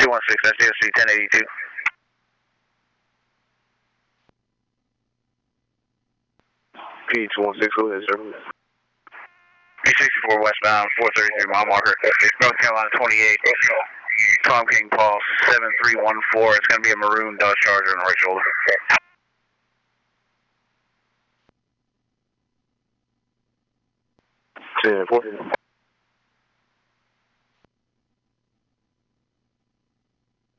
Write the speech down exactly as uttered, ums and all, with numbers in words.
two one six, that's D S C ten eighty-two. P two one six, who is there? P sixty-four westbound, four thirty-three mile marker, North Carolina twenty-eight. Tom King Paul, seven three one four. It's going to be a maroon Dodge Charger on the right shoulder. ten four.